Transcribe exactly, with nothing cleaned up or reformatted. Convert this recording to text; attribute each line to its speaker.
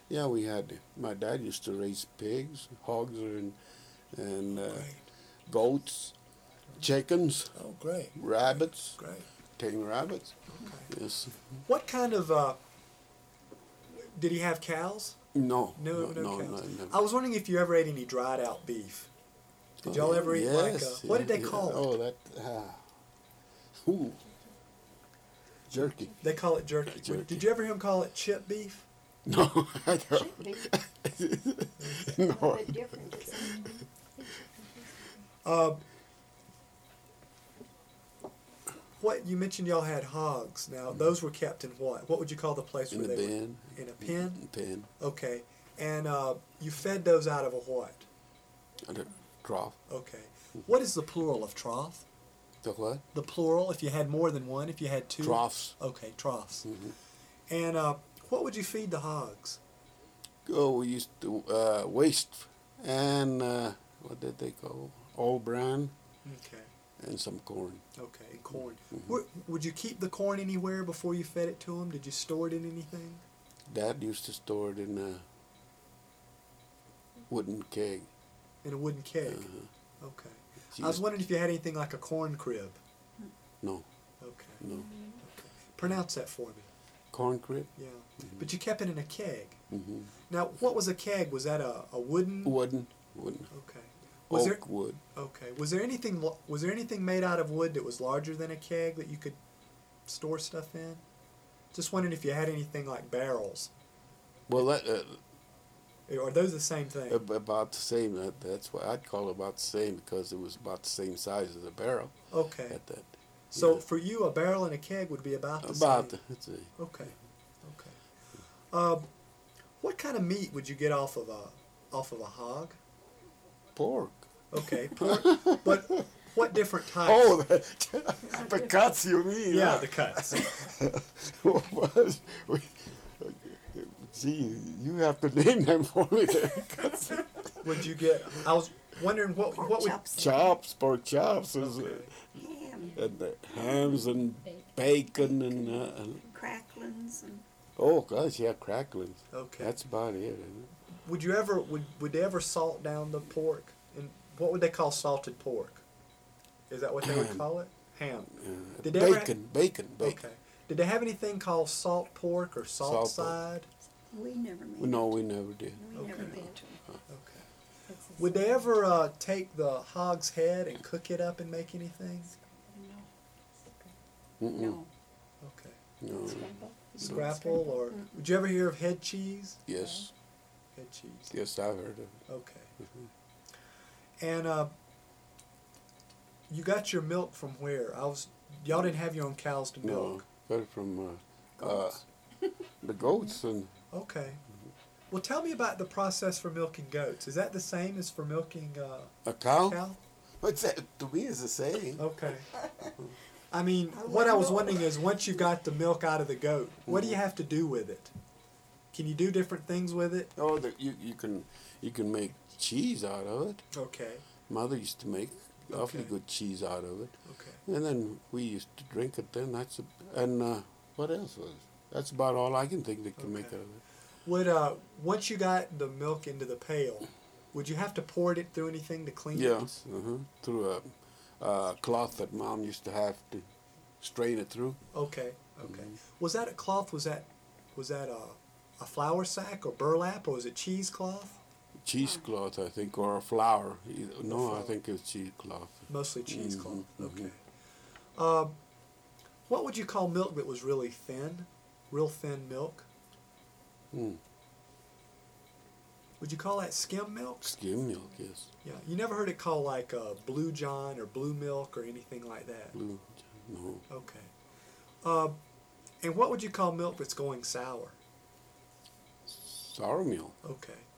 Speaker 1: Yeah, we had. My dad used to raise pigs, hogs, and and uh,
Speaker 2: Great.
Speaker 1: goats, chickens,
Speaker 2: Oh, great.
Speaker 1: rabbits,
Speaker 2: Great.
Speaker 1: tame rabbits.
Speaker 2: Okay.
Speaker 1: Yes.
Speaker 2: What kind of, uh, did he have cows?
Speaker 1: No.
Speaker 2: No,
Speaker 1: No.
Speaker 2: no,
Speaker 1: No.
Speaker 2: cows.
Speaker 1: No. no.
Speaker 2: I was wondering if you ever ate any dried out beef. Did y'all ever eat like, uh,
Speaker 1: Yes,
Speaker 2: what did they
Speaker 1: yeah,
Speaker 2: call
Speaker 1: yeah.
Speaker 2: it?
Speaker 1: Oh, that. Ah. Ooh. Jerky.
Speaker 2: They call it jerky.
Speaker 1: Jerky.
Speaker 2: Did you ever hear him call it chip beef?
Speaker 1: No, I don't.
Speaker 3: Should be. A
Speaker 1: No.
Speaker 3: little bit different. isn't it?
Speaker 2: Uh, what you mentioned, y'all had hogs. Now those were kept in what? What would you call the place
Speaker 1: In
Speaker 2: where
Speaker 1: the
Speaker 2: they
Speaker 1: bin.
Speaker 2: were in a pen?
Speaker 1: Pen.
Speaker 2: Okay, and uh, you fed those out of a what?
Speaker 1: And a trough.
Speaker 2: Okay, what is the plural of trough?
Speaker 1: The what?
Speaker 2: The plural, if you had more than one, if you had two.
Speaker 1: Troughs.
Speaker 2: Okay, troughs.
Speaker 1: Mhm.
Speaker 2: And uh, what would you feed the hogs?
Speaker 1: Oh, we used to uh, waste and uh, what did they call? All bran
Speaker 2: Okay,
Speaker 1: and some corn.
Speaker 2: okay, corn.
Speaker 1: Mhm.
Speaker 2: Where, would you keep the corn anywhere before you fed it to them? Did you store it in anything?
Speaker 1: Dad used to store it in a wooden keg.
Speaker 2: In a wooden keg.
Speaker 1: Uh-huh.
Speaker 2: Okay.
Speaker 1: She
Speaker 2: I was
Speaker 1: used-
Speaker 2: wondering if you had anything like a corn crib.
Speaker 1: No,
Speaker 2: Okay.
Speaker 1: no.
Speaker 2: Okay. Pronounce that for me.
Speaker 1: Corn crib?
Speaker 2: Yeah. But you kept it in a keg.
Speaker 1: Mm-hmm.
Speaker 2: Now, what was a keg? Was that a, a wooden?
Speaker 1: Wooden. Wooden.
Speaker 2: Okay. Was
Speaker 1: Oak
Speaker 2: there
Speaker 1: wood.
Speaker 2: okay? Was there anything lo- was there anything made out of wood that was larger than a keg that you could store stuff in? Just wondering if you had anything like barrels.
Speaker 1: Well, that, uh,
Speaker 2: Are those the same thing?
Speaker 1: ab- about the same. That, that's why I'd call it about the same because it was about the same size as a barrel
Speaker 2: Okay.
Speaker 1: at that.
Speaker 2: So
Speaker 1: yeah.
Speaker 2: for you, a barrel and a keg would be about the
Speaker 1: About
Speaker 2: same.
Speaker 1: the, it's a,
Speaker 2: Okay. Okay. Uh, what kind of meat would you get off of a off of a hog?
Speaker 1: pork.
Speaker 2: Okay, pork. But what different types?
Speaker 1: Oh, the, the cuts you mean?
Speaker 2: yeah,
Speaker 1: huh?
Speaker 2: the cuts.
Speaker 1: Was- we- Gee, you have to name them for me. There.
Speaker 2: Would you get? I was wondering what
Speaker 3: Pork
Speaker 2: what would.
Speaker 3: chops.
Speaker 1: Chops, pork chops, is, uh,
Speaker 2: Okay.
Speaker 3: Ham,
Speaker 1: and uh, hams and bacon and, uh, and
Speaker 3: cracklings, and
Speaker 1: oh gosh, yeah, cracklings.
Speaker 2: Okay.
Speaker 1: That's about it. Isn't it?
Speaker 2: Would you ever would would they ever salt down the pork? And what would they call salted pork? Is that what they would
Speaker 1: Ham.
Speaker 2: call it? Ham.
Speaker 1: Uh,
Speaker 2: Did they ever ha-
Speaker 1: bacon, bacon, bacon.
Speaker 2: Okay. Did they have anything called salt pork or salt,
Speaker 1: Salt pork.
Speaker 2: side?
Speaker 3: we never made
Speaker 1: No,
Speaker 3: it.
Speaker 1: we never did.
Speaker 3: We never
Speaker 2: Okay.
Speaker 3: been to it.
Speaker 2: Okay. Would they ever uh, take the hog's head and cook it up and make anything?
Speaker 3: No.
Speaker 1: Mm-mm.
Speaker 3: No.
Speaker 2: Okay.
Speaker 1: No.
Speaker 3: Scrapple?
Speaker 2: Scrapple or would you ever hear of head cheese?
Speaker 1: Yes,
Speaker 2: Head cheese.
Speaker 1: yes, I've heard of it.
Speaker 2: Okay. And uh, you got your milk from where? I was. Y'all didn't have your own cows to
Speaker 1: No,
Speaker 2: milk.
Speaker 1: got it from uh, uh,
Speaker 3: Goats.
Speaker 1: the goats and
Speaker 2: Okay. Well, tell me about the process for milking goats. Is that the same as for milking uh,
Speaker 1: a cow.
Speaker 2: cow?
Speaker 1: What's that? To me, it's the same.
Speaker 2: Okay. I mean,
Speaker 3: I
Speaker 2: what I was
Speaker 3: wonder-
Speaker 2: wondering is, once you got the milk out of the goat, what do you have to do with it? Can you do different things with it?
Speaker 1: Oh, the, you you can you can make cheese out of it.
Speaker 2: Okay.
Speaker 1: Mother used to make awfully
Speaker 2: Okay.
Speaker 1: good cheese out of it,
Speaker 2: Okay.
Speaker 1: and then we used to drink it. Then that's a, and uh, what else was? That's about all I can think they can make
Speaker 2: Okay.
Speaker 1: out of it.
Speaker 2: Would uh, once you got the milk into the pail, would you have to pour it through anything to clean it?
Speaker 1: Yes, uh-huh. Through a, a cloth that Mom used to have to strain it through.
Speaker 2: Okay. Okay.
Speaker 1: Mhm.
Speaker 2: Was that a cloth? Was that was that a a flour sack or burlap or was it cheesecloth?
Speaker 1: Cheesecloth, I think, or a flour. Either- No, I
Speaker 2: flour.
Speaker 1: think it was cheesecloth.
Speaker 2: Mostly cheesecloth.
Speaker 1: Mhm,
Speaker 2: Okay. Um, what would you call milk that was really thin? Real thin milk?
Speaker 1: Mm.
Speaker 2: Would you call that skim milk?
Speaker 1: Skim milk, yes.
Speaker 2: Yeah. You never heard it called like uh, Blue John or Blue Milk or anything like that?
Speaker 1: Blue, no.
Speaker 2: Okay. Uh, and what would you call milk that's going sour?
Speaker 1: Sour milk.
Speaker 2: Okay.